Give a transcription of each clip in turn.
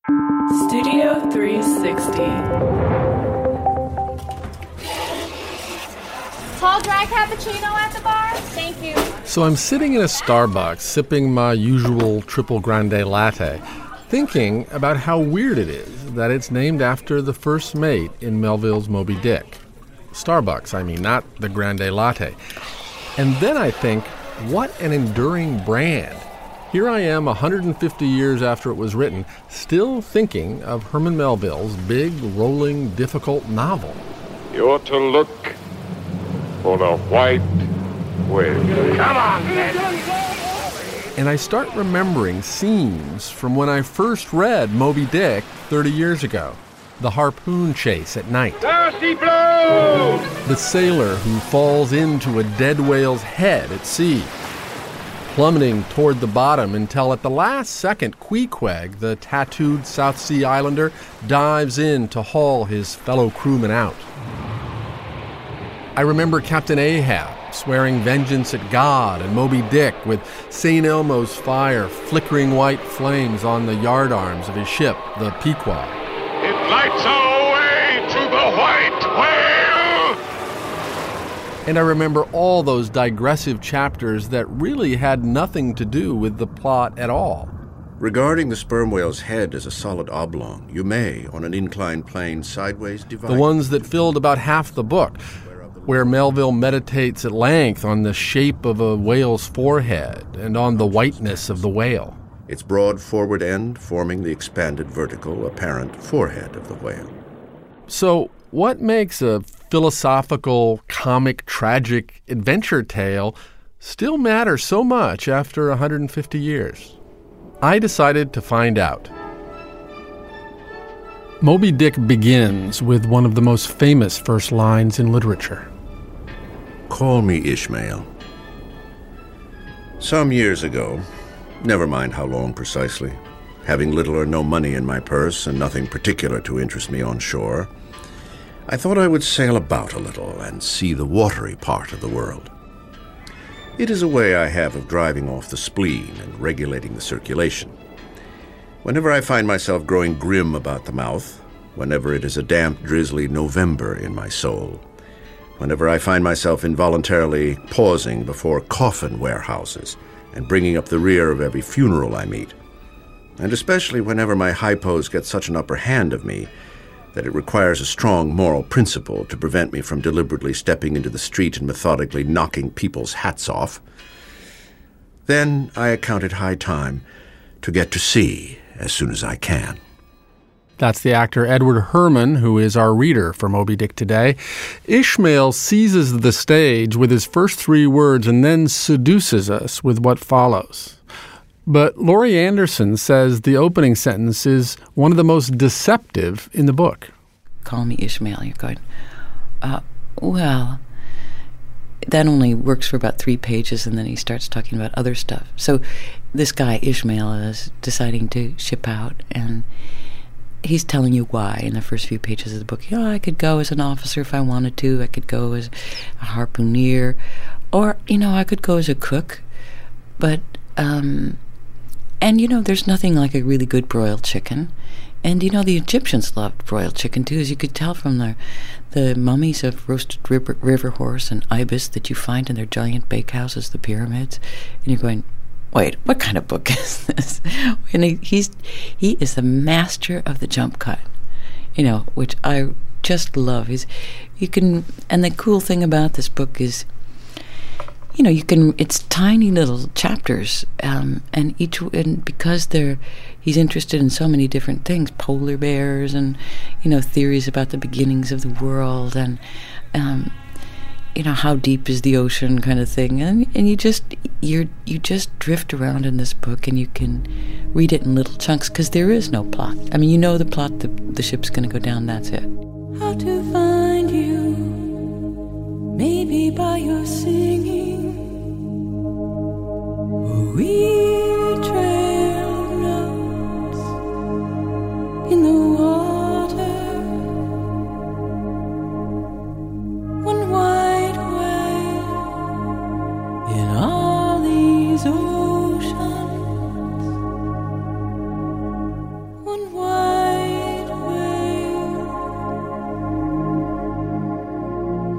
Studio 360. Tall dry cappuccino at the bar? Thank you. So I'm sitting in a Starbucks sipping my usual triple grande latte, thinking about how weird it is that it's named after the first mate in Melville's Moby Dick. Starbucks, I mean, not the grande latte. And then I think, what an enduring brand. Here I am 150 years after it was written, still thinking of Herman Melville's big, rolling, difficult novel. You're to look for the white whale. Come on, then. And I start remembering scenes from when I first read Moby Dick 30 years ago. The harpoon chase at night. Thirsty blow! The sailor who falls into a dead whale's head at sea. Plummeting toward the bottom until at the last second Queequeg, the tattooed South Sea Islander, dives in to haul his fellow crewmen out. I remember Captain Ahab swearing vengeance at God and Moby Dick with St. Elmo's fire flickering white flames on the yardarms of his ship, the Pequod. It lights our way to the white whale! And I remember all those digressive chapters that really had nothing to do with the plot at all. Regarding the sperm whale's head as a solid oblong, you may, on an inclined plane, sideways divide... The ones that filled about half the book, where Melville meditates at length on the shape of a whale's forehead and on the whiteness of the whale. Its broad forward end forming the expanded vertical, apparent forehead of the whale. So, what makes a philosophical, comic, tragic adventure tale still matter so much after 150 years? I decided to find out. Moby Dick begins with one of the most famous first lines in literature. Call me Ishmael. Some years ago, never mind how long precisely, having little or no money in my purse and nothing particular to interest me on shore, I thought I would sail about a little and see the watery part of the world. It is a way I have of driving off the spleen and regulating the circulation. Whenever I find myself growing grim about the mouth, whenever it is a damp, drizzly November in my soul, whenever I find myself involuntarily pausing before coffin warehouses and bringing up the rear of every funeral I meet, and especially whenever my hypos get such an upper hand of me that it requires a strong moral principle to prevent me from deliberately stepping into the street and methodically knocking people's hats off, then I account it high time to get to sea as soon as I can. That's the actor Edward Herrmann, who is our reader for Moby Dick today. Ishmael seizes the stage with his first three words and then seduces us with what follows. But Laurie Anderson says the opening sentence is one of the most deceptive in the book. Call me Ishmael. You're going, well, that only works for about 3 pages, and then he starts talking about other stuff. So this guy, Ishmael, is deciding to ship out, and he's telling you why in the first few pages of the book. I could go as an officer if I wanted to. I could go as a harpooner. Or, I could go as a cook. But, there's nothing like a really good broiled chicken. And, the Egyptians loved broiled chicken, too, as you could tell from the mummies of roasted river horse and ibis that you find in their giant bakehouses, the pyramids. And you're going, wait, what kind of book is this? And he is the master of the jump cut, which I just love. And the cool thing about this book is, it's tiny little chapters, and because he's interested in so many different things, polar bears and, theories about the beginnings of the world and, how deep is the ocean kind of thing. And you just drift around in this book and you can read it in little chunks because there is no plot. I mean, the plot, the ship's going to go down, that's it. How to find you, maybe by your singing. We trail notes in the water. One white whale in all these oceans. One white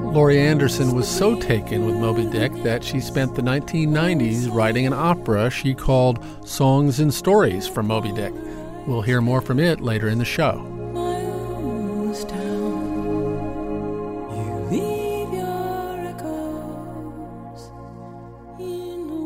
Laurie Anderson was so taken with Moby Dick that she spent the 1990s writing an opera she called Songs and Stories from Moby Dick. We'll hear more from it later in the show. Miles down, you leave your echoes in the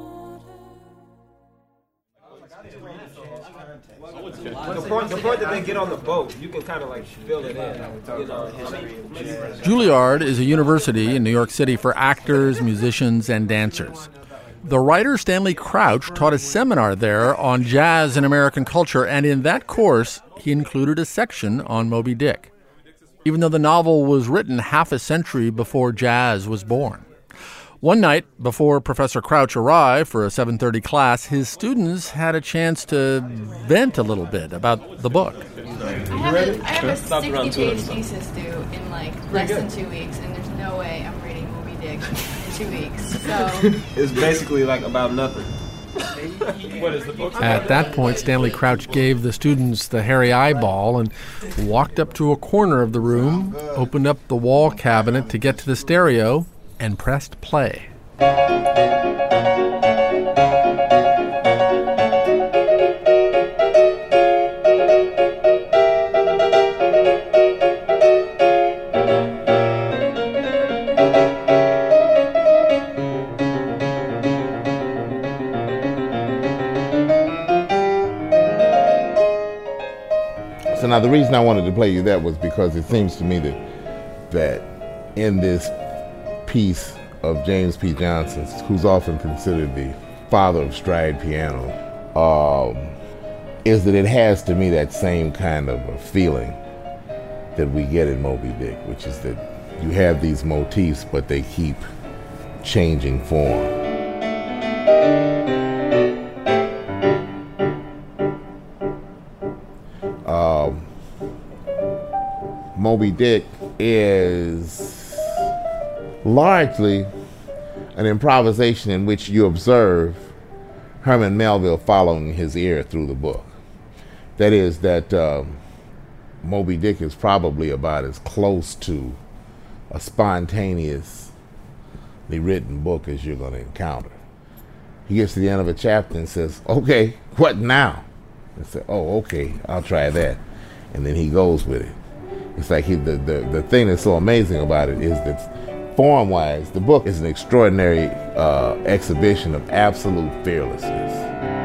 water. The point that they get on the boat, you can kind of like fill it in. You know, Juilliard is a university in New York City for actors, musicians, and dancers. The writer Stanley Crouch taught a seminar there on jazz and American culture, and in that course, he included a section on Moby Dick, even though the novel was written half a century before jazz was born. One night, before Professor Crouch arrived for a 7:30 class, his students had a chance to vent a little bit about the book. I have a 60-page thesis due in like less than 2 weeks, and there's no way I'm reading Moby Dick in 2 weeks. So it's basically like about nothing. What is the book? At that point, Stanley Crouch gave the students the hairy eyeball and walked up to a corner of the room, opened up the wall cabinet to get to the stereo, and pressed play. So now the reason I wanted to play you that was because it seems to me that in this piece of James P. Johnson's, who's often considered the father of stride piano, is that it has to me that same kind of a feeling that we get in Moby Dick, which is that you have these motifs, but they keep changing form. Moby Dick is largely an improvisation in which you observe Herman Melville following his ear through the book. That is, that Moby Dick is probably about as close to a spontaneously written book as you're going to encounter. He gets to the end of a chapter and says, "Okay, what now?" And say, "Oh, okay, I'll try that." And then he goes with it. It's like the thing that's so amazing about it is that form-wise, the book is an extraordinary exhibition of absolute fearlessness.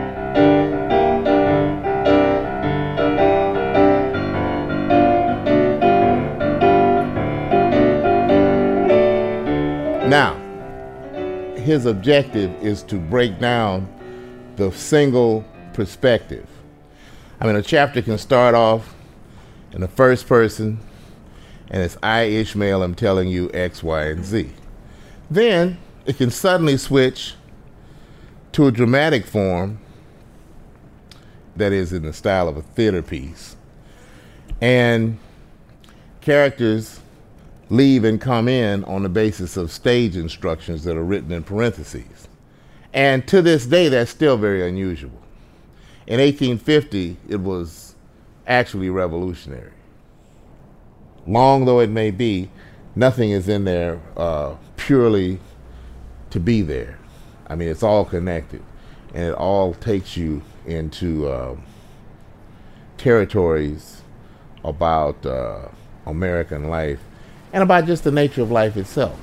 Now, his objective is to break down the single perspective. I mean, a chapter can start off in the first person, and it's I, Ishmael, am telling you X, Y, and Z. Then it can suddenly switch to a dramatic form that is in the style of a theater piece. And characters leave and come in on the basis of stage instructions that are written in parentheses. And to this day, that's still very unusual. In 1850, it was actually revolutionary. Long though it may be, nothing is in there purely to be there. I mean, it's all connected, and it all takes you into territories about American life and about just the nature of life itself.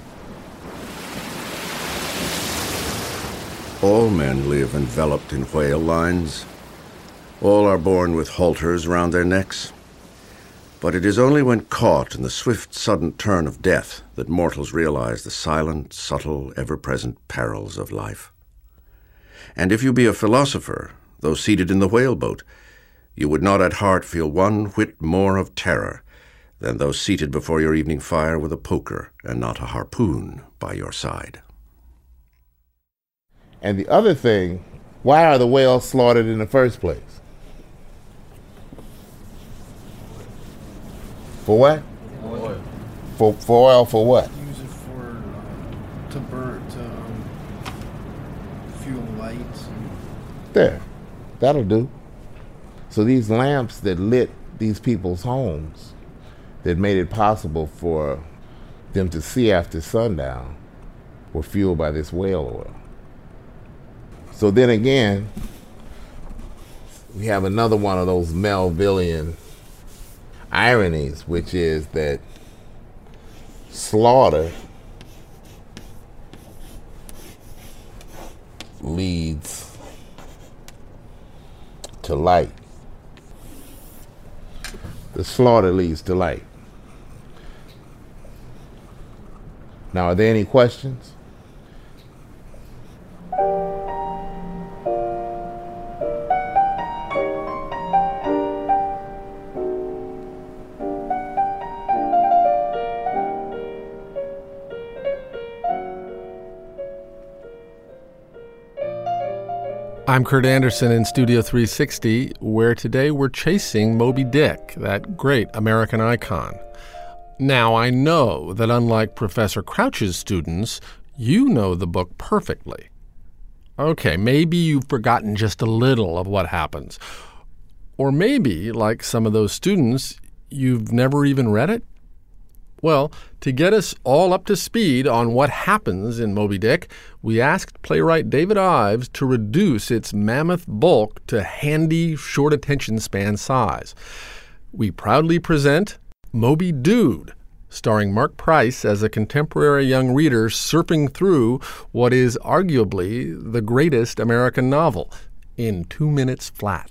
All men live enveloped in whale lines. All are born with halters round their necks. But it is only when caught in the swift, sudden turn of death that mortals realize the silent, subtle, ever-present perils of life. And if you be a philosopher, though seated in the whaleboat, you would not at heart feel one whit more of terror than though seated before your evening fire with a poker and not a harpoon by your side. And the other thing, why are the whales slaughtered in the first place? For what? Oil. For oil, for what? Use it for to burn, to fuel lights. There, that'll do. So these lamps that lit these people's homes, that made it possible for them to sea after sundown were fueled by this whale oil. So then again, we have another one of those Melvillian ironies, which is that slaughter leads to light. The slaughter leads to light. Now, are there any questions? I'm Kurt Anderson in Studio 360, where today we're chasing Moby Dick, that great American icon. Now, I know that unlike Professor Crouch's students, you know the book perfectly. Okay, maybe you've forgotten just a little of what happens. Or maybe, like some of those students, you've never even read it? Well, to get us all up to speed on what happens in Moby Dick, we asked playwright David Ives to reduce its mammoth bulk to handy, short attention span size. We proudly present Moby Dude, starring Mark Price as a contemporary young reader surfing through what is arguably the greatest American novel, in 2 minutes flat.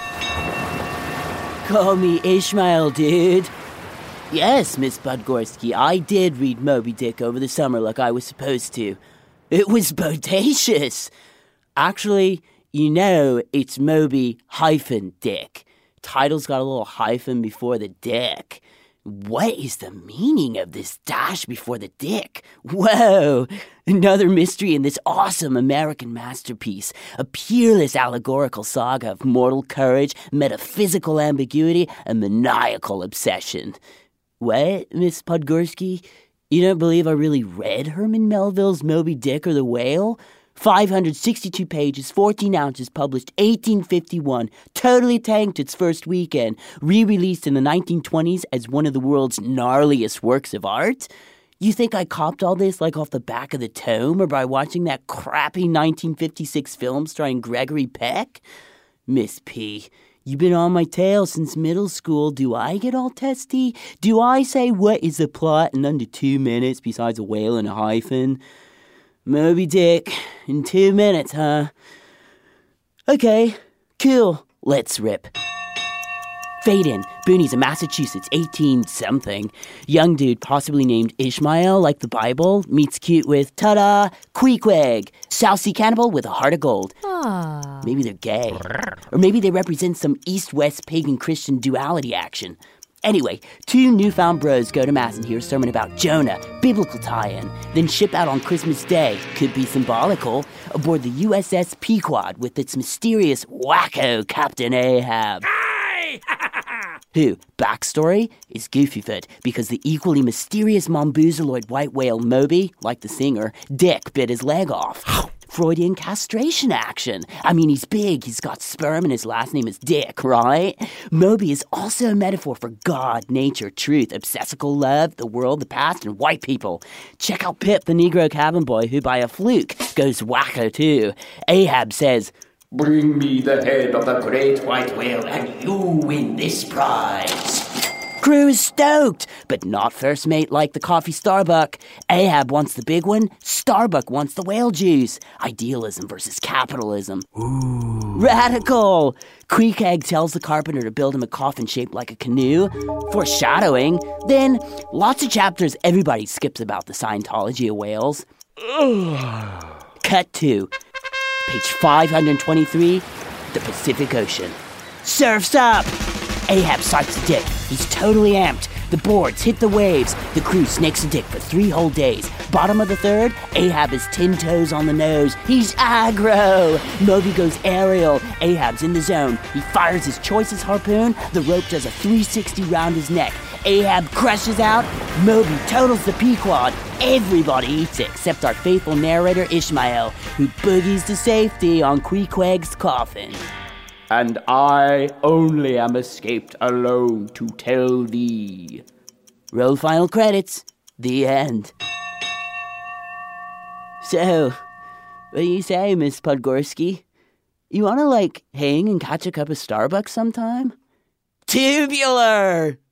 Call me Ishmael, dude. Yes, Miss Podgorski, I did read Moby Dick over the summer like I was supposed to. It was bodacious. Actually, you know, it's Moby-Dick. Title's got a little hyphen before the dick. What is the meaning of this dash before the dick? Whoa! Another mystery in this awesome American masterpiece. A peerless allegorical saga of mortal courage, metaphysical ambiguity, and maniacal obsession. What, Miss Podgorski? You don't believe I really read Herman Melville's Moby Dick or the Whale? 562 pages, 14 ounces, published 1851, totally tanked its first weekend, re-released in the 1920s as one of the world's gnarliest works of art? You think I copped all this like off the back of the tome or by watching that crappy 1956 film starring Gregory Peck? Miss P., you've been on my tail since middle school. Do I get all testy? Do I say what is the plot in under 2 minutes besides a whale and a hyphen? Moby Dick, in 2 minutes, huh? Okay, cool. Let's rip. Fade in. Boonies in Massachusetts, 18-something. Young dude, possibly named Ishmael, like the Bible, meets cute with, ta-da, Queequeg, South Sea cannibal with a heart of gold. Aww. Maybe they're gay. Or maybe they represent some East-West pagan-Christian duality action. Anyway, 2 newfound bros go to Mass and hear a sermon about Jonah, biblical tie-in, then ship out on Christmas Day, could be symbolical, aboard the USS Pequod with its mysterious wacko Captain Ahab. Who, backstory, is Goofyfoot, because the equally mysterious Mombuzaloid white whale Moby, like the singer, Dick bit his leg off. Freudian castration action. I mean, he's big, he's got sperm, and his last name is Dick, right? Moby is also a metaphor for God, nature, truth, obsessical love, the world, the past, and white people. Check out Pip, the Negro cabin boy, who by a fluke goes wacko too. Ahab says, "Bring me the head of the great white whale, and you win this prize." Crew is stoked, but not first mate like the coffee Starbuck. Ahab wants the big one, Starbuck wants the whale juice. Idealism versus capitalism. Ooh. Radical! Queequeg tells the carpenter to build him a coffin shaped like a canoe. Foreshadowing. Then, lots of chapters everybody skips about the Scientology of whales. Cut 2. Page 523, the Pacific Ocean. Surf's up! Ahab sights a dick. He's totally amped. The boards hit the waves. The crew snakes a dick for 3 whole days. Bottom of the 3rd, Ahab is 10 toes on the nose. He's aggro. Moby goes aerial. Ahab's in the zone. He fires his choicest harpoon. The rope does a 360 round his neck. Ahab crushes out. Moby totals the Pequod. Everybody eats it except our faithful narrator Ishmael, who boogies to safety on Queequeg's coffin. And I only am escaped alone to tell thee. Roll final credits. The end. So, what do you say, Miss Podgorski? You want to, hang and catch a cup of Starbucks sometime? Tubular!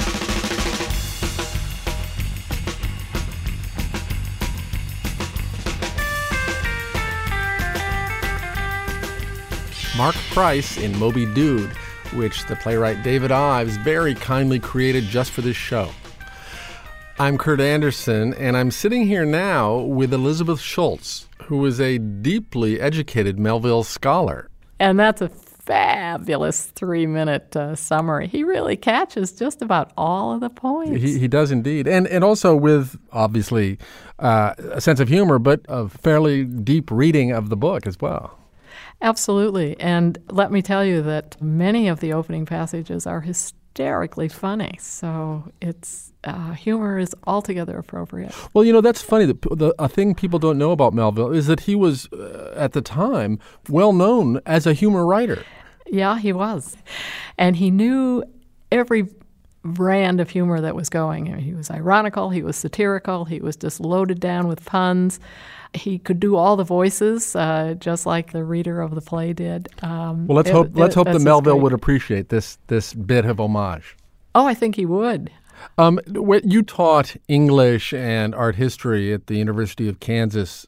Mark Price in Moby Dude, which the playwright David Ives very kindly created just for this show. I'm Kurt Anderson, and I'm sitting here now with Elizabeth Schultz, who is a deeply educated Melville scholar. And that's a fabulous 3-minute summary. He really catches just about all of the points. He does indeed. And also with, obviously, a sense of humor, but a fairly deep reading of the book as well. Absolutely. And let me tell you that many of the opening passages are hysterically funny. So it's humor is altogether appropriate. Well, that's funny. A thing people don't know about Melville is that he was, at the time, well known as a humor writer. Yeah, he was. And he knew every brand of humor that was going. He was ironical, he was satirical, he was just loaded down with puns. He could do all the voices, just like the reader of the play did. Well, let's hope that Melville would appreciate this bit of homage. Oh, I think he would. You taught English and art history at the University of Kansas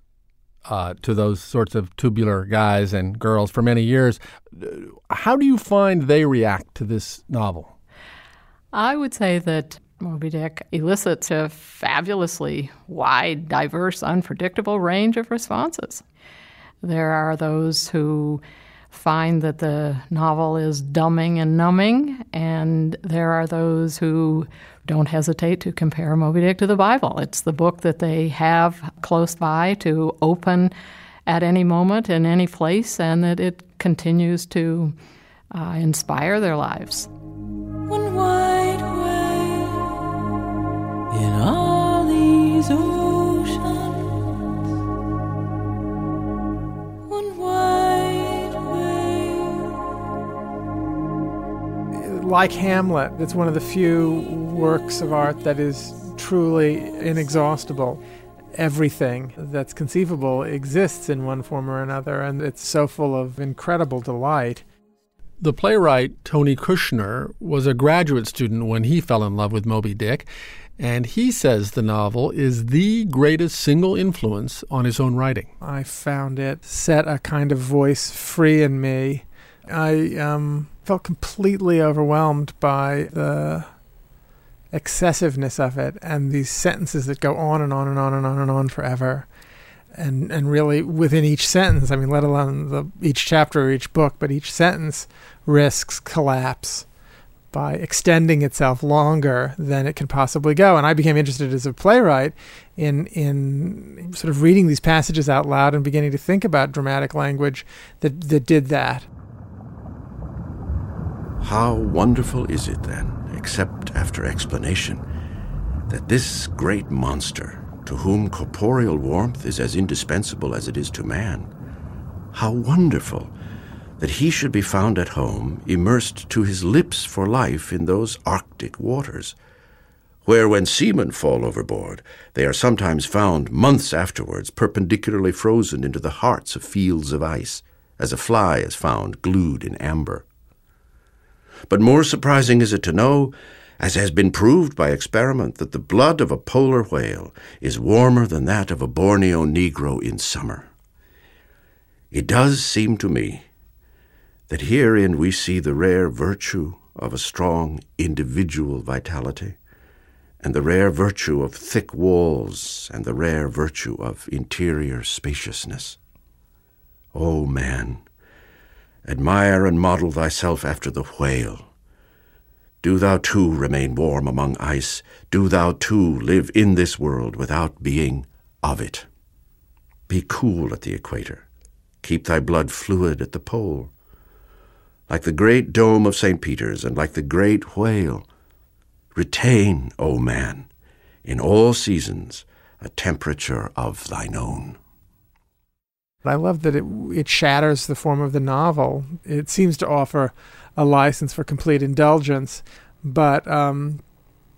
to those sorts of tubular guys and girls for many years. How do you find they react to this novel? I would say that Moby Dick elicits a fabulously wide, diverse, unpredictable range of responses. There are those who find that the novel is dumbing and numbing, and there are those who don't hesitate to compare Moby Dick to the Bible. It's the book that they have close by to open at any moment in any place, and that it continues to inspire their lives. One white whale in all these oceans. One white whale. Like Hamlet, it's one of the few works of art that is truly inexhaustible. Everything that's conceivable exists in one form or another, and it's so full of incredible delight. The playwright Tony Kushner was a graduate student when he fell in love with Moby Dick, and he says the novel is the greatest single influence on his own writing. I found it set a kind of voice free in me. I felt completely overwhelmed by the excessiveness of it and these sentences that go on and on and on and on and on forever. And really within each sentence, I mean, let alone each chapter or each book, but each sentence risks collapse by extending itself longer than it can possibly go. And I became interested as a playwright in sort of reading these passages out loud and beginning to think about dramatic language that did that. How wonderful is it then, except after explanation, that this great monster, to whom corporeal warmth is as indispensable as it is to man, how wonderful that he should be found at home, immersed to his lips for life in those Arctic waters, where when seamen fall overboard, they are sometimes found months afterwards perpendicularly frozen into the hearts of fields of ice, as a fly is found glued in amber. But more surprising is it to know, as has been proved by experiment, that the blood of a polar whale is warmer than that of a Borneo Negro in summer. It does seem to me that herein we see the rare virtue of a strong individual vitality, and the rare virtue of thick walls, and the rare virtue of interior spaciousness. O man, admire and model thyself after the whale. Do thou too remain warm among ice. Do thou too live in this world without being of it. Be cool at the equator. Keep thy blood fluid at the pole. Like the great dome of St. Peter's and like the great whale, retain, O man, in all seasons a temperature of thine own. I love that it shatters the form of the novel. It seems to offer a license for complete indulgence, but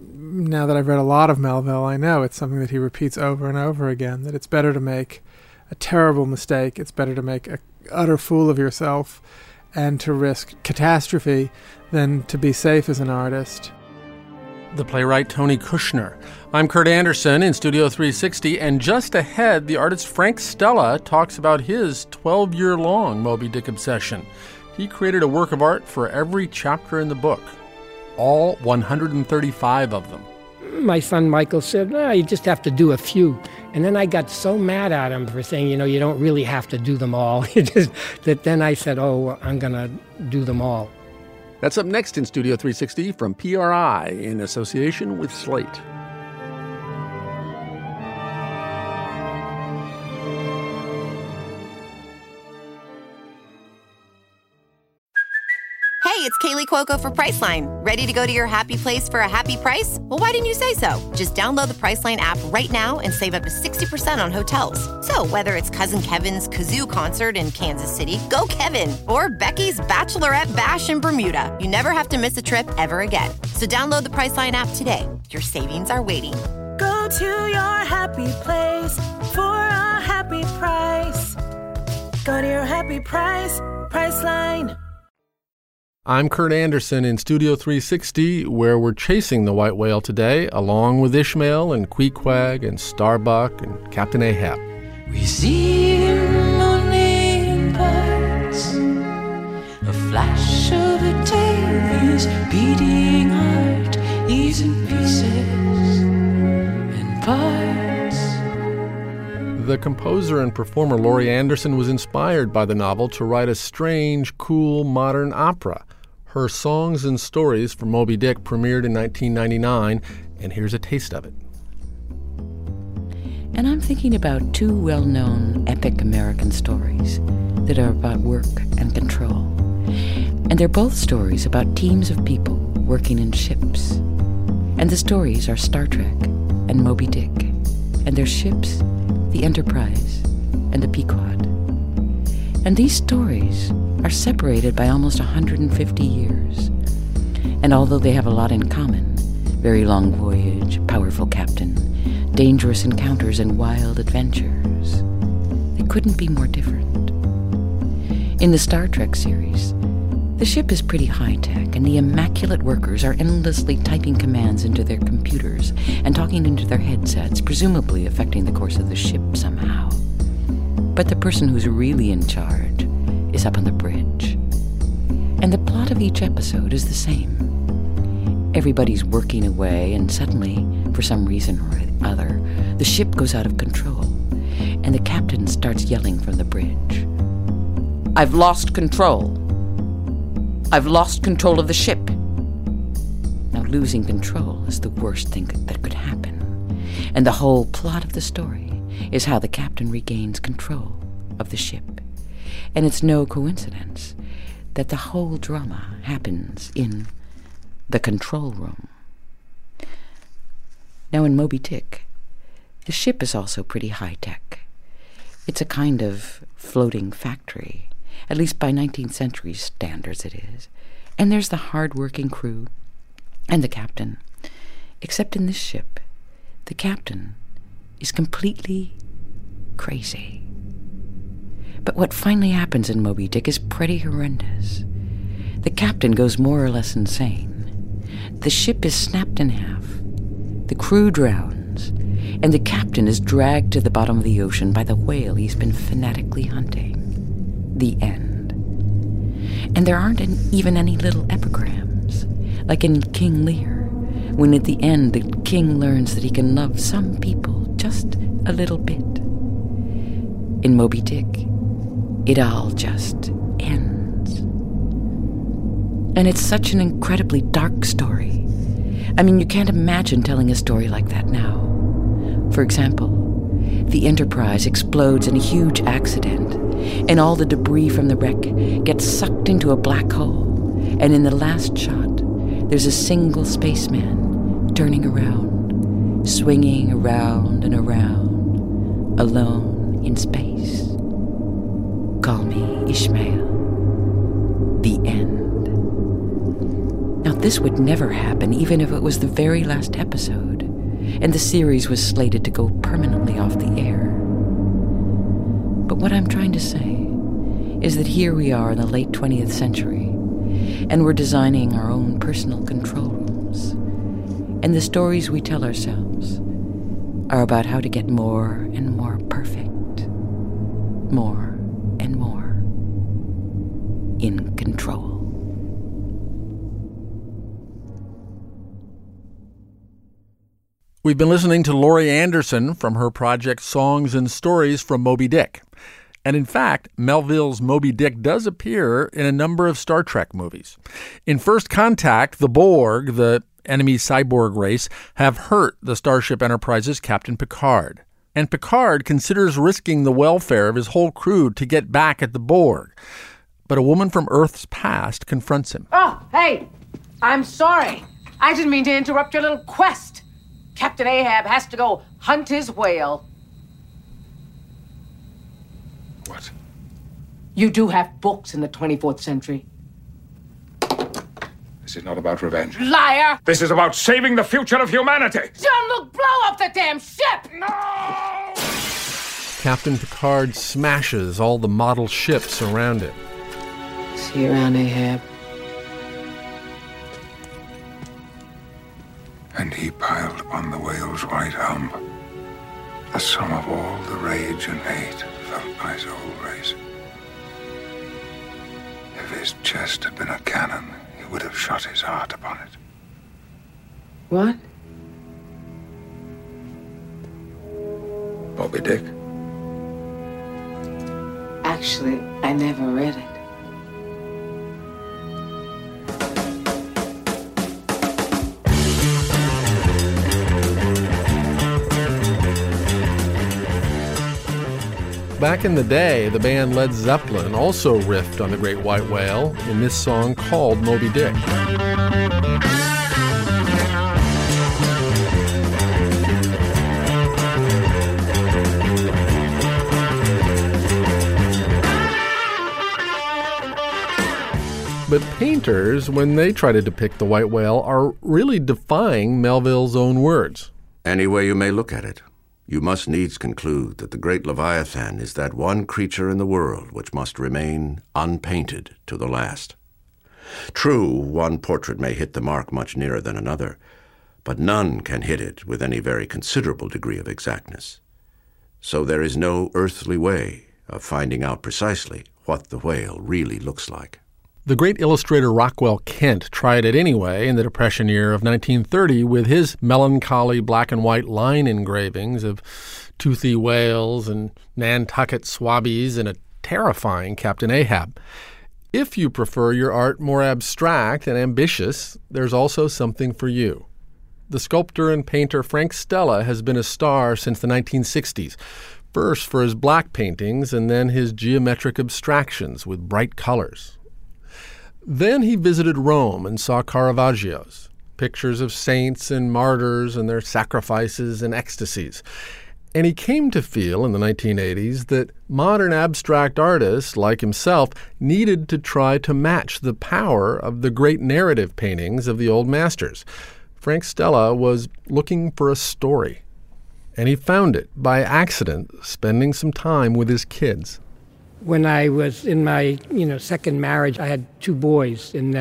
now that I've read a lot of Melville, I know it's something that he repeats over and over again, that it's better to make a terrible mistake, it's better to make an utter fool of yourself and to risk catastrophe than to be safe as an artist. The playwright Tony Kushner. I'm Kurt Anderson in Studio 360, and just ahead, the artist Frank Stella talks about his 12-year-long Moby Dick obsession. He created a work of art for every chapter in the book, all 135 of them. My son Michael said, no, you just have to do a few. And then I got so mad at him for saying, you don't really have to do them all. That then I said, I'm going to do them all. That's up next in Studio 360 from PRI in association with Slate. Hey, it's Kaylee Cuoco for Priceline. Ready to go to your happy place for a happy price? Well, why didn't you say so? Just download the Priceline app right now and save up to 60% on hotels. So whether it's Cousin Kevin's Kazoo Concert in Kansas City, go Kevin, or Becky's Bachelorette Bash in Bermuda, you never have to miss a trip ever again. So download the Priceline app today. Your savings are waiting. Go to your happy place for a happy price. Go to your happy price, Priceline. I'm Kurt Anderson in Studio 360, where we're chasing the white whale today, along with Ishmael and Queequeg and Starbuck and Captain Ahab. We see him only in parts, a flash of a tail, he's beating heart, he's in pieces and parts. The composer and performer Laurie Anderson was inspired by the novel to write a strange, cool, modern opera. Her Songs and Stories for Moby Dick premiered in 1999, and here's a taste of it. And I'm thinking about two well-known epic American stories that are about work and control. And they're both stories about teams of people working in ships. And the stories are Star Trek and Moby Dick, and their ships, the Enterprise and the Pequod. And these stories are separated by almost 150 years. And although they have a lot in common, very long voyage, powerful captain, dangerous encounters, and wild adventures, they couldn't be more different. In the Star Trek series, the ship is pretty high-tech, and the immaculate workers are endlessly typing commands into their computers and talking into their headsets, presumably affecting the course of the ship somehow. But the person who's really in charge is up on the bridge. And the plot of each episode is the same. Everybody's working away, and suddenly, for some reason or other, the ship goes out of control, and the captain starts yelling from the bridge. I've lost control. I've lost control of the ship. Now, losing control is the worst thing that could happen. And the whole plot of the story is how the captain regains control of the ship. And it's no coincidence that the whole drama happens in the control room. Now, in Moby Dick, the ship is also pretty high-tech. It's a kind of floating factory, at least by 19th century standards it is. And there's the hard-working crew and the captain. Except in this ship, the captain is completely crazy. But what finally happens in Moby Dick is pretty horrendous. The captain goes more or less insane. The ship is snapped in half. The crew drowns. And the captain is dragged to the bottom of the ocean by the whale he's been fanatically hunting. The end. And there aren't even any little epigrams, like in King Lear, when at the end the king learns that he can love some people just a little bit. In Moby Dick, it all just ends. And it's such an incredibly dark story. I mean, you can't imagine telling a story like that now. For example, the Enterprise explodes in a huge accident, and all the debris from the wreck gets sucked into a black hole. And in the last shot, there's a single spaceman turning around, swinging around and around, alone in space. Call me Ishmael. The end. Now, this would never happen, even if it was the very last episode, and the series was slated to go permanently off the air. But what I'm trying to say is that here we are in the late 20th century, and we're designing our own personal control rooms. And the stories we tell ourselves are about how to get more and more perfect, more and more in control. We've been listening to Laurie Anderson from her project Songs and Stories from Moby Dick. And in fact, Melville's Moby Dick does appear in a number of Star Trek movies. In First Contact, the Borg, the enemy cyborg race, have hurt the Starship Enterprise's Captain Picard. And Picard considers risking the welfare of his whole crew to get back at the Borg. But a woman from Earth's past confronts him. Oh, hey, I'm sorry. I didn't mean to interrupt your little quest. Captain Ahab has to go hunt his whale. What? You do have books in the 24th century. This is not about revenge. Liar! This is about saving the future of humanity. Jean-Luc, blow up the damn ship! No! Captain Picard smashes all the model ships around it. See you around, Ahab. And he piled upon the whale's white helm the sum of all the rage and hate felt by his whole race. If his chest had been a cannon, he would have shot his heart upon it. What? Moby Dick. Actually, I never read it. Back in the day, the band Led Zeppelin also riffed on the Great White Whale in this song called Moby Dick. But painters, when they try to depict the white whale, are really defying Melville's own words. Any way you may look at it, you must needs conclude that the great Leviathan is that one creature in the world which must remain unpainted to the last. True, one portrait may hit the mark much nearer than another, but none can hit it with any very considerable degree of exactness. So there is no earthly way of finding out precisely what the whale really looks like. The great illustrator Rockwell Kent tried it anyway in the Depression year of 1930 with his melancholy black and white line engravings of toothy whales and Nantucket swabbies and a terrifying Captain Ahab. If you prefer your art more abstract and ambitious, there's also something for you. The sculptor and painter Frank Stella has been a star since the 1960s, first for his black paintings and then his geometric abstractions with bright colors. Then he visited Rome and saw Caravaggio's, pictures of saints and martyrs and their sacrifices and ecstasies. And he came to feel in the 1980s that modern abstract artists, like himself, needed to try to match the power of the great narrative paintings of the old masters. Frank Stella was looking for a story, and he found it by accident, spending some time with his kids. When I was in my, second marriage, I had 2 boys, and,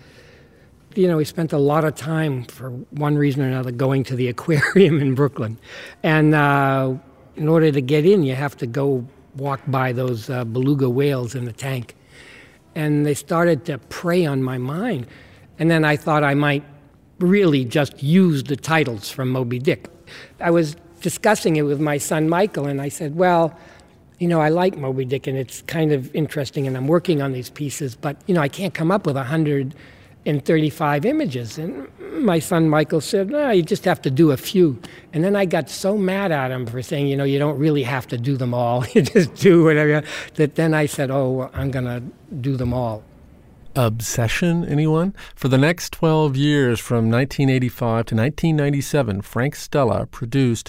we spent a lot of time, for one reason or another, going to the aquarium in Brooklyn. And in order to get in, you have to go walk by those beluga whales in the tank. And they started to prey on my mind. And then I thought I might really just use the titles from Moby Dick. I was discussing it with my son Michael, and I said, well, I like Moby Dick, and it's kind of interesting, and I'm working on these pieces, but, I can't come up with 135 images. And my son Michael said, no, you just have to do a few. And then I got so mad at him for saying, you don't really have to do them all. You just do whatever. That then I said, I'm going to do them all. Obsession, anyone? For the next 12 years, from 1985 to 1997, Frank Stella produced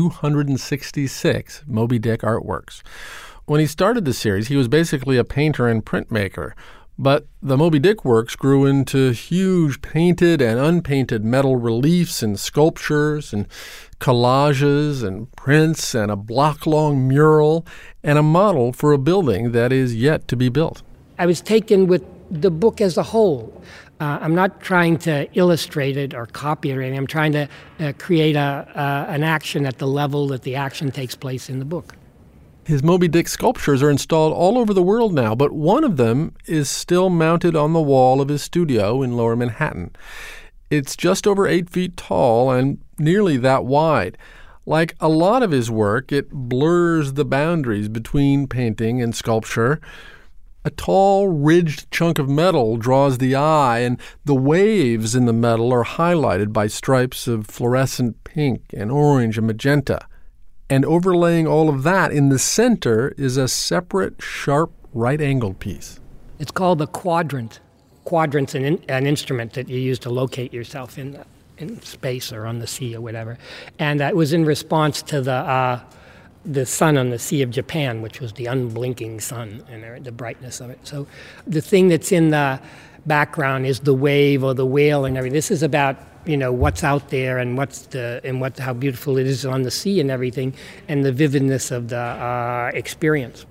266 Moby Dick artworks. When he started the series, he was basically a painter and printmaker, But the Moby Dick works grew into huge painted and unpainted metal reliefs and sculptures and collages and prints and a block-long mural and a model for a building that is yet to be built. I was taken with the book as a whole. I'm not trying to illustrate it or copy it or anything. I'm trying to create an action at the level that the action takes place in the book. His Moby Dick sculptures are installed all over the world now, but one of them is still mounted on the wall of his studio in Lower Manhattan. It's just over 8 feet tall and nearly that wide. Like a lot of his work, it blurs the boundaries between painting and sculpture. A tall, ridged chunk of metal draws the eye, and the waves in the metal are highlighted by stripes of fluorescent pink and orange and magenta. And overlaying all of that in the center is a separate, sharp, right-angled piece. It's called the quadrant. Quadrant's an instrument that you use to locate yourself in space or on the sea or whatever. And it was in response to the sun on the Sea of Japan, which was the unblinking sun and the brightness of it. So the thing that's in the background is the wave or the whale and everything. This is about what's out there and how beautiful it is on the sea and everything, and the vividness of the experience.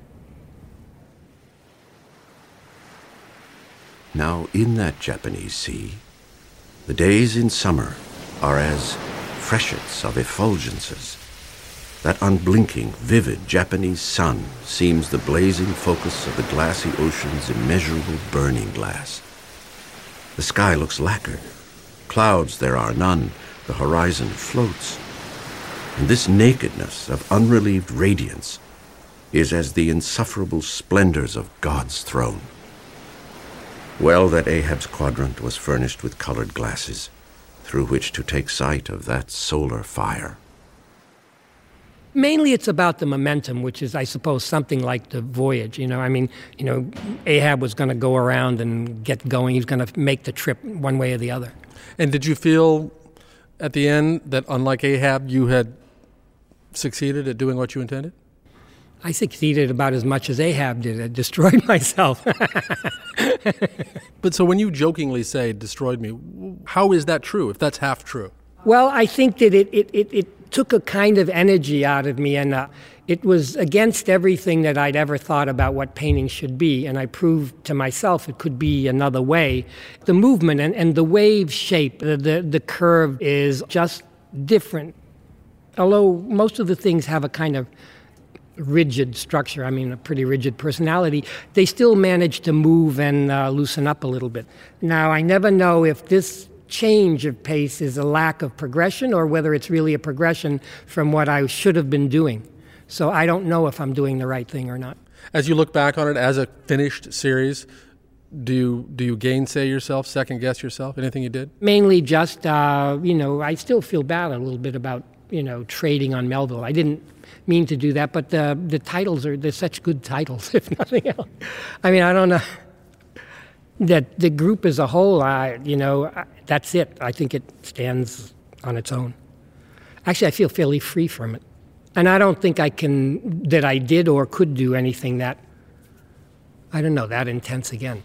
Now, in that Japanese sea, the days in summer are as freshets of effulgences. That unblinking, vivid Japanese sun seems the blazing focus of the glassy ocean's immeasurable burning glass. The sky looks lacquered. Clouds there are none, the horizon floats. And this nakedness of unrelieved radiance is as the insufferable splendors of God's throne. Well that Ahab's quadrant was furnished with colored glasses, through which to take sight of that solar fire. Mainly it's about the momentum, which is, I suppose, something like the voyage. Ahab was going to go around and get going. He was going to make the trip one way or the other. And did you feel at the end that, unlike Ahab, you had succeeded at doing what you intended? I succeeded about as much as Ahab did. I destroyed myself. But so when you jokingly say destroyed me, how is that true, if that's half true? Well, I think that it took a kind of energy out of me, and it was against everything that I'd ever thought about what painting should be, and I proved to myself it could be another way. The movement and the wave shape, the curve is just different. Although most of the things have a kind of rigid structure, a pretty rigid personality, they still manage to move and loosen up a little bit. Now, I never know if this change of pace is a lack of progression or whether it's really a progression from what I should have been doing. So I don't know if I'm doing the right thing or not. As you look back on it as a finished series, do you gainsay yourself, second-guess yourself, anything you did? Mainly just, I still feel bad a little bit about, trading on Melville. I didn't mean to do that, but the titles they're such good titles, if nothing else. I don't know. That the group as a whole, that's it. I think it stands on its own. Actually, I feel fairly free from it. And I don't think that I did or could do anything that intense again.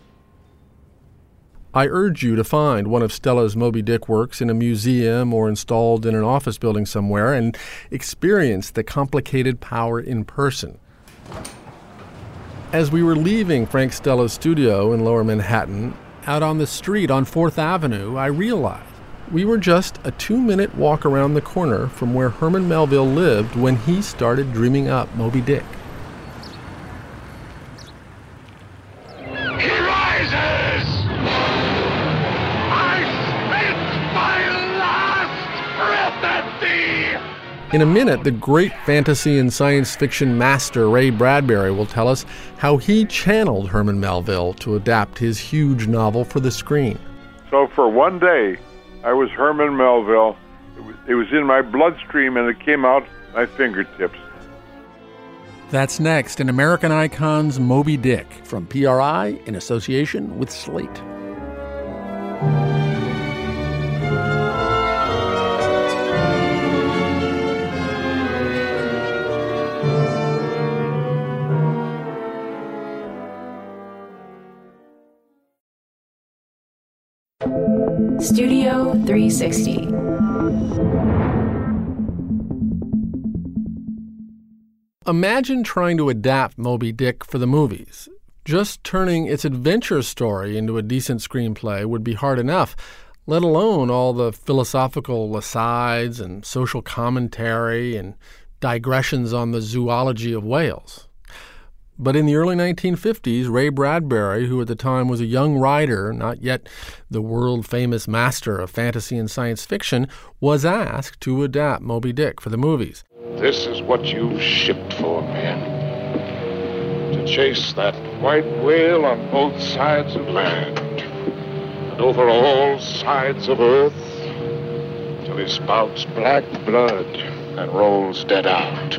I urge you to find one of Stella's Moby Dick works in a museum or installed in an office building somewhere and experience the complicated power in person. As we were leaving Frank Stella's studio in Lower Manhattan, out on the street on 4th Avenue, I realized we were just a 2-minute walk around the corner from where Herman Melville lived when he started dreaming up Moby Dick. He rises! I spit my last breath at thee! In a minute, the great fantasy and science fiction master Ray Bradbury will tell us how he channeled Herman Melville to adapt his huge novel for the screen. So for one day, I was Herman Melville. It was in my bloodstream and it came out my fingertips. That's next in American Icons Moby Dick from PRI in association with Slate. 360. Imagine trying to adapt Moby Dick for the movies. Just turning its adventure story into a decent screenplay would be hard enough, let alone all the philosophical asides and social commentary and digressions on the zoology of whales. But in the early 1950s, Ray Bradbury, who at the time was a young writer, not yet the world-famous master of fantasy and science fiction, was asked to adapt Moby Dick for the movies. This is what you shipped for, men. To chase that white whale on both sides of land and over all sides of earth till he spouts black blood and rolls dead out.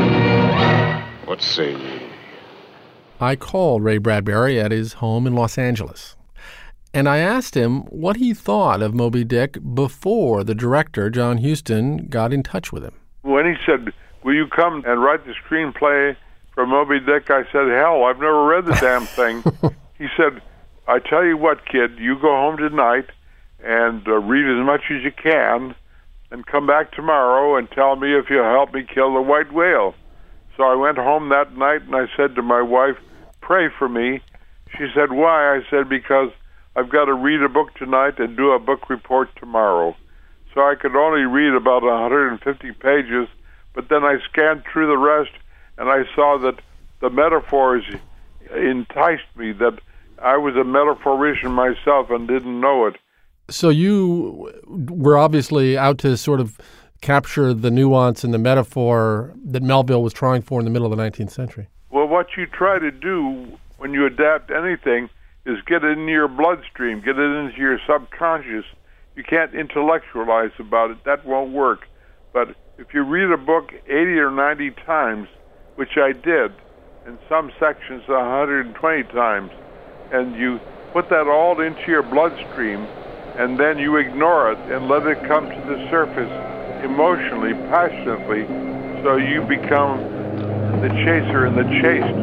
What say ye? I called Ray Bradbury at his home in Los Angeles, and I asked him what he thought of Moby Dick before the director, John Huston, got in touch with him. When he said, "Will you come and write the screenplay for Moby Dick?" I said, "Hell, I've never read the damn thing." He said, "I tell you what, kid, you go home tonight and read as much as you can and come back tomorrow and tell me if you'll help me kill the white whale." So I went home that night and I said to my wife, "Pray for me." She said, "Why?" I said, "Because I've got to read a book tonight and do a book report tomorrow." So I could only read about 150 pages, but then I scanned through the rest and I saw that the metaphors enticed me, that I was a metaphorician myself and didn't know it. So you were obviously out to sort of capture the nuance and the metaphor that Melville was trying for in the middle of the 19th century. Well, what you try to do when you adapt anything is get it into your bloodstream, get it into your subconscious. You can't intellectualize about it. That won't work. But if you read a book 80 or 90 times, which I did, in some sections 120 times, and you put that all into your bloodstream, and then you ignore it and let it come to the surface emotionally, passionately, so you become the chaser and the chased.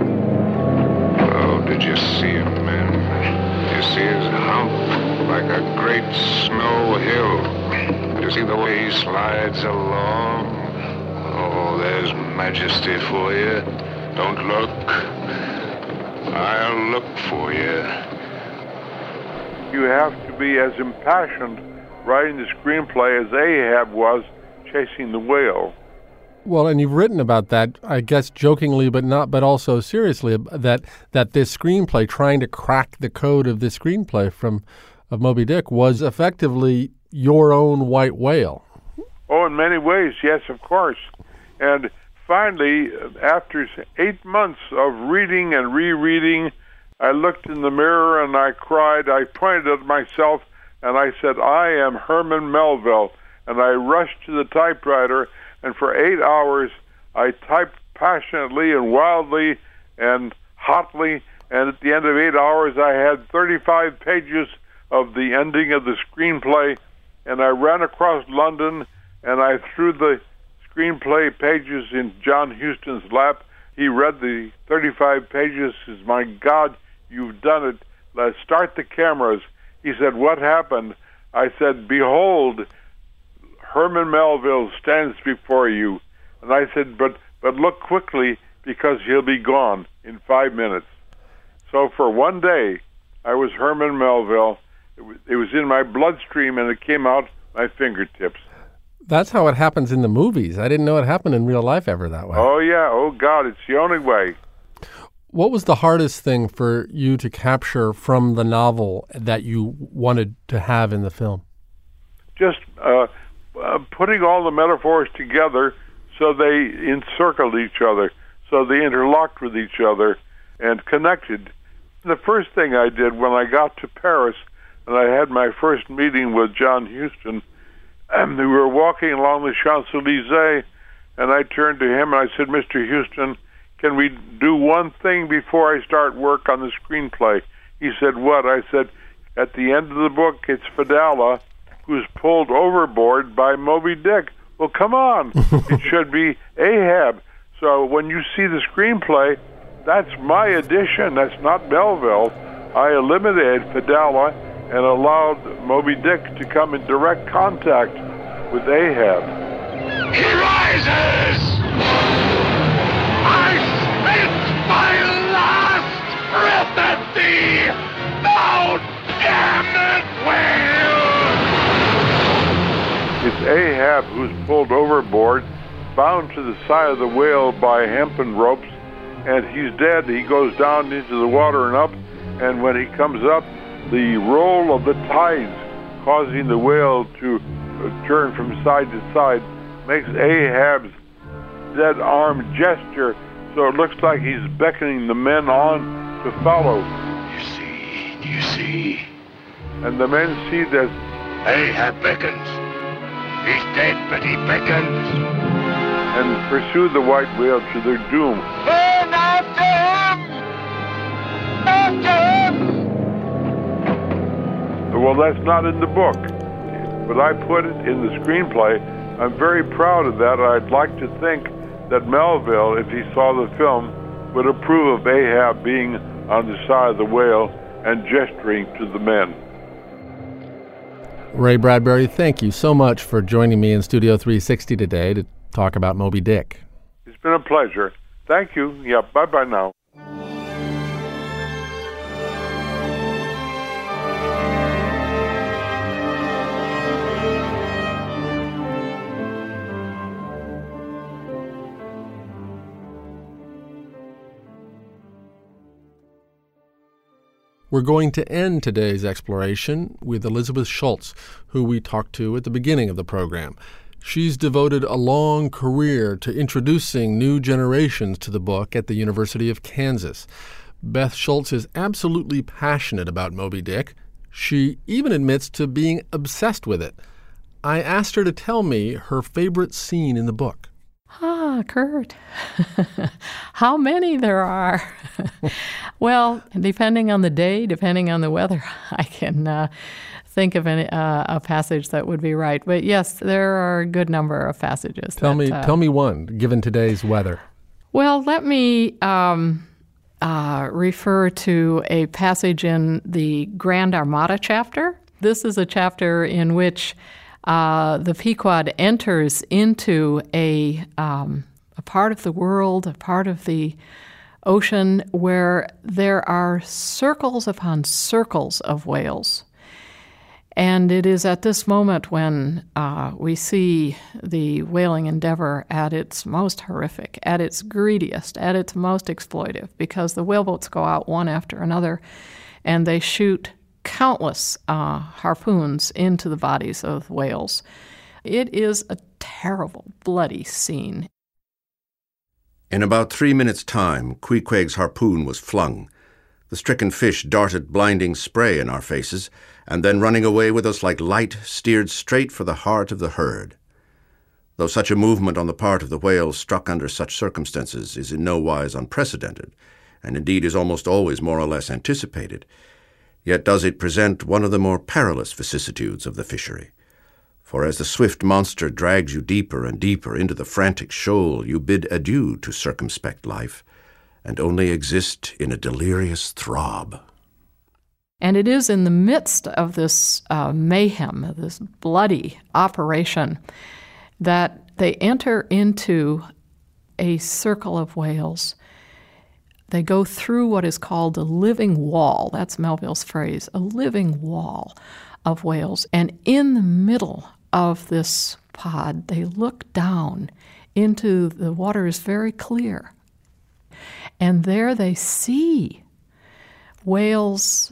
Oh, did you see him, man? You see his hump like a great snow hill? You see the way he slides along? Oh, there's majesty for you. Don't look. I'll look for you. You have to be as impassioned writing the screenplay as Ahab was chasing the whale. Well, and you've written about that, I guess jokingly, but also seriously, that this screenplay, trying to crack the code of this screenplay of Moby Dick, was effectively your own white whale. Oh, in many ways, yes, of course. And finally, after 8 months of reading and rereading, I looked in the mirror and I cried. I pointed at myself and I said, "I am Herman Melville." And I rushed to the typewriter, and for 8 hours I typed passionately and wildly and hotly, and at the end of 8 hours I had 35 pages of the ending of the screenplay, and I ran across London and I threw the screenplay pages in John Huston's lap. He read the 35 pages, says, "My God, you've done it. Let's start the cameras." He said, "What happened?" I said, "Behold, Herman Melville stands before you." And I said, but look quickly, because he'll be gone in 5 minutes. So for one day, I was Herman Melville. It was in my bloodstream, and it came out my fingertips. That's how it happens in the movies. I didn't know it happened in real life ever that way. Oh, yeah. Oh, God, it's the only way. What was the hardest thing for you to capture from the novel that you wanted to have in the film? Just putting all the metaphors together so they encircled each other, so they interlocked with each other and connected. The first thing I did when I got to Paris and I had my first meeting with John Huston, we were walking along the Champs-Élysées, and I turned to him and I said, "Mr. Huston, can we do one thing before I start work on the screenplay?" He said, "What?" I said, "At the end of the book, it's Fedallah who's pulled overboard by Moby Dick." "Well, come on. It should be Ahab." So when you see the screenplay, that's my addition. That's not Melville. I eliminated Fedallah, and allowed Moby Dick to come in direct contact with Ahab. He rises! I spit my last breath at thee, thou damned whale! It's Ahab who's pulled overboard, bound to the side of the whale by hempen ropes, and he's dead. He goes down into the water and up, and when he comes up, the roll of the tides causing the whale to turn from side to side makes Ahab's dead arm gesture so it looks like he's beckoning the men on to follow. You see? And the men see this. Ahab beckons. He's dead, but he beckons. And pursue the white whale to their doom. Turn after him! After him! Well, that's not in the book, but I put it in the screenplay. I'm very proud of that. I'd like to think that Melville, if he saw the film, would approve of Ahab being on the side of the whale and gesturing to the men. Ray Bradbury, thank you so much for joining me in Studio 360 today to talk about Moby Dick. It's been a pleasure. Thank you. Yeah, bye-bye now. We're going to end today's exploration with Elizabeth Schultz, who we talked to at the beginning of the program. She's devoted a long career to introducing new generations to the book at the University of Kansas. Beth Schultz is absolutely passionate about Moby Dick. She even admits to being obsessed with it. I asked her to tell me her favorite scene in the book. Kurt, how many there are. Well, depending on the day, depending on the weather, I can think of a passage that would be right. But yes, there are a good number of passages. Tell me one, given today's weather. Well, let me refer to a passage in the Grand Armada chapter. This is a chapter in which the Pequod enters into a part of the world, a part of the ocean where there are circles upon circles of whales. And it is at this moment when we see the whaling endeavor at its most horrific, at its greediest, at its most exploitive, because the whaleboats go out one after another and they shoot countless harpoons into the bodies of whales. It is a terrible, bloody scene. In about 3 minutes' time, Queequeg's harpoon was flung. The stricken fish darted blinding spray in our faces, and then running away with us like light, steered straight for the heart of the herd. Though such a movement on the part of the whale struck under such circumstances is in no wise unprecedented, and indeed is almost always more or less anticipated, yet does it present one of the more perilous vicissitudes of the fishery. For as the swift monster drags you deeper and deeper into the frantic shoal, you bid adieu to circumspect life, and only exist in a delirious throb. And it is in the midst of this mayhem, this bloody operation, that they enter into a circle of whales. They go through what is called a living wall. That's Melville's phrase, a living wall of whales. And in the middle of this pod, they look down into the water is very clear. And there they see whales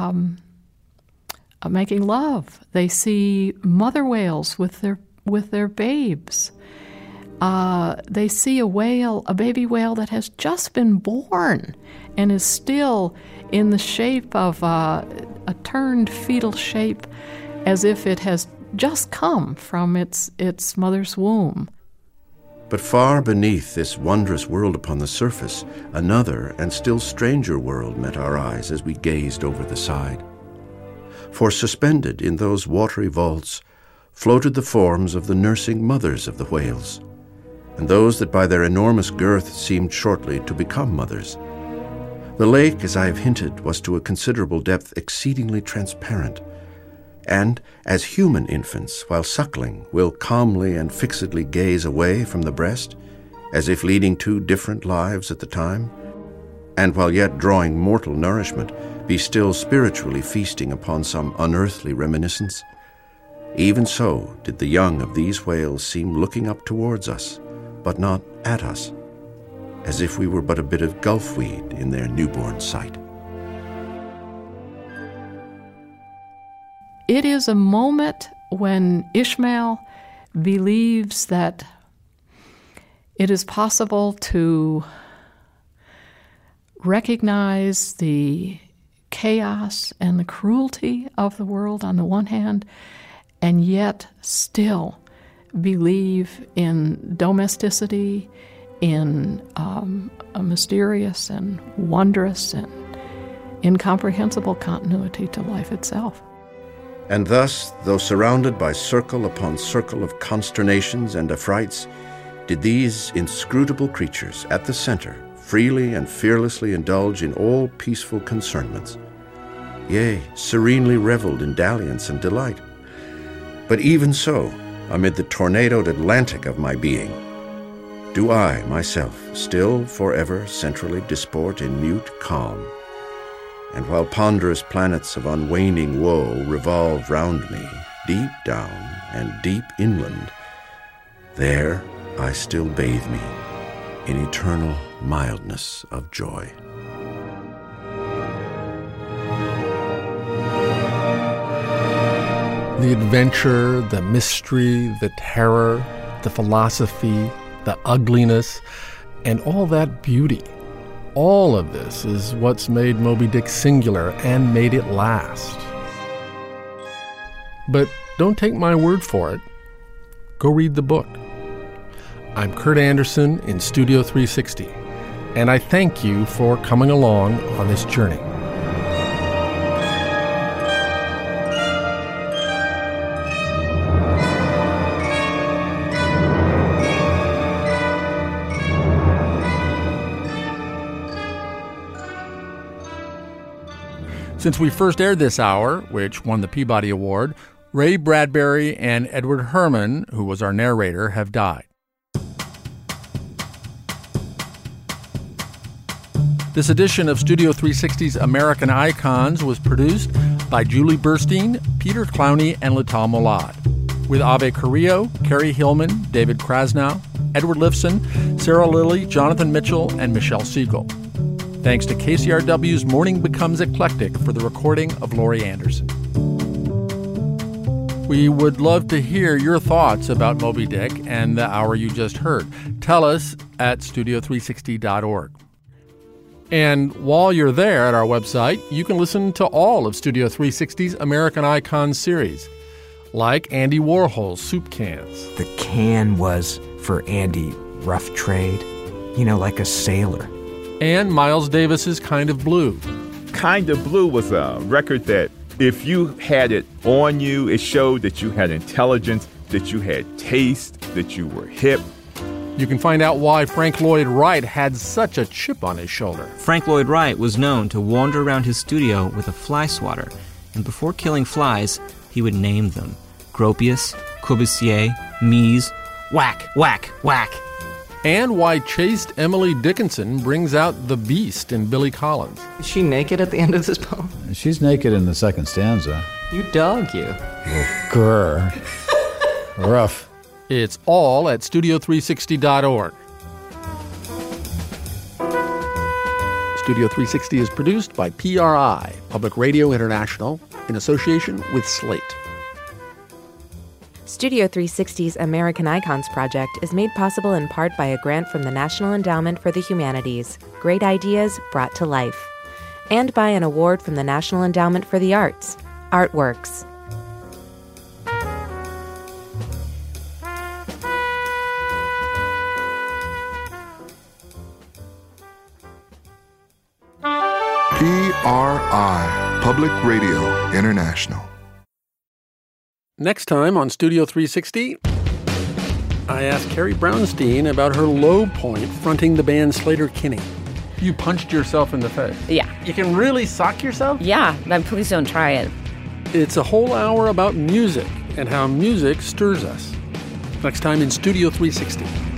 making love. They see mother whales with their babes. They see a baby whale that has just been born and is still in the shape of a turned fetal shape, as if it has just come from its mother's womb. But far beneath this wondrous world upon the surface, another and still stranger world met our eyes as we gazed over the side. For suspended in those watery vaults floated the forms of the nursing mothers of the whales, and those that by their enormous girth seemed shortly to become mothers. The lake, as I have hinted, was to a considerable depth exceedingly transparent, and as human infants, while suckling, will calmly and fixedly gaze away from the breast, as if leading two different lives at the time, and while yet drawing mortal nourishment, be still spiritually feasting upon some unearthly reminiscence, even so did the young of these whales seem looking up towards us, but not at us, as if we were but a bit of gulfweed in their newborn sight. It is a moment when Ishmael believes that it is possible to recognize the chaos and the cruelty of the world on the one hand, and yet still believe in domesticity, in a mysterious and wondrous and incomprehensible continuity to life itself. And thus, though surrounded by circle upon circle of consternations and affrights, did these inscrutable creatures at the center freely and fearlessly indulge in all peaceful concernments, yea, serenely reveled in dalliance and delight. But even so, amid the tornadoed Atlantic of my being, do I, myself, still forever centrally disport in mute calm, and while ponderous planets of unwaning woe revolve round me, deep down and deep inland, there I still bathe me in eternal mildness of joy. The adventure, the mystery, the terror, the philosophy, the ugliness, and all that beauty. All of this is what's made Moby Dick singular and made it last. But don't take my word for it. Go read the book. I'm Kurt Anderson in Studio 360, and I thank you for coming along on this journey. Since we first aired this hour, which won the Peabody Award, Ray Bradbury and Edward Herman, who was our narrator, have died. This edition of Studio 360's American Icons was produced by Julie Burstein, Peter Clowney, and Lital Molad, with Ave Carrillo, Carrie Hillman, David Krasnow, Edward Lifson, Sarah Lilly, Jonathan Mitchell, and Michelle Siegel. Thanks to KCRW's Morning Becomes Eclectic for the recording of Laurie Anderson. We would love to hear your thoughts about Moby Dick and the hour you just heard. Tell us at studio360.org. And while you're there at our website, you can listen to all of Studio 360's American Icons series, like Andy Warhol's Soup Cans. The can was, for Andy, rough trade, like a sailor. And Miles Davis's Kind of Blue. Kind of Blue was a record that if you had it on you, it showed that you had intelligence, that you had taste, that you were hip. You can find out why Frank Lloyd Wright had such a chip on his shoulder. Frank Lloyd Wright was known to wander around his studio with a fly swatter, and before killing flies, he would name them. Gropius, Corbusier, Mies, whack, whack, whack. And why chaste Emily Dickinson brings out the beast in Billy Collins. Is she naked at the end of this poem? She's naked in the second stanza. You dog, you. Oh, grr. Rough. It's all at studio360.org. Studio 360 is produced by PRI, Public Radio International, in association with Slate. Studio 360's American Icons project is made possible in part by a grant from the National Endowment for the Humanities, Great Ideas Brought to Life, and by an award from the National Endowment for the Arts, Artworks. PRI, Public Radio International. Next time on Studio 360, I asked Carrie Brownstein about her low point fronting the band Sleater-Kinney. You punched yourself in the face? Yeah. You can really sock yourself? Yeah, then please don't try it. It's a whole hour about music and how music stirs us. Next time in Studio 360.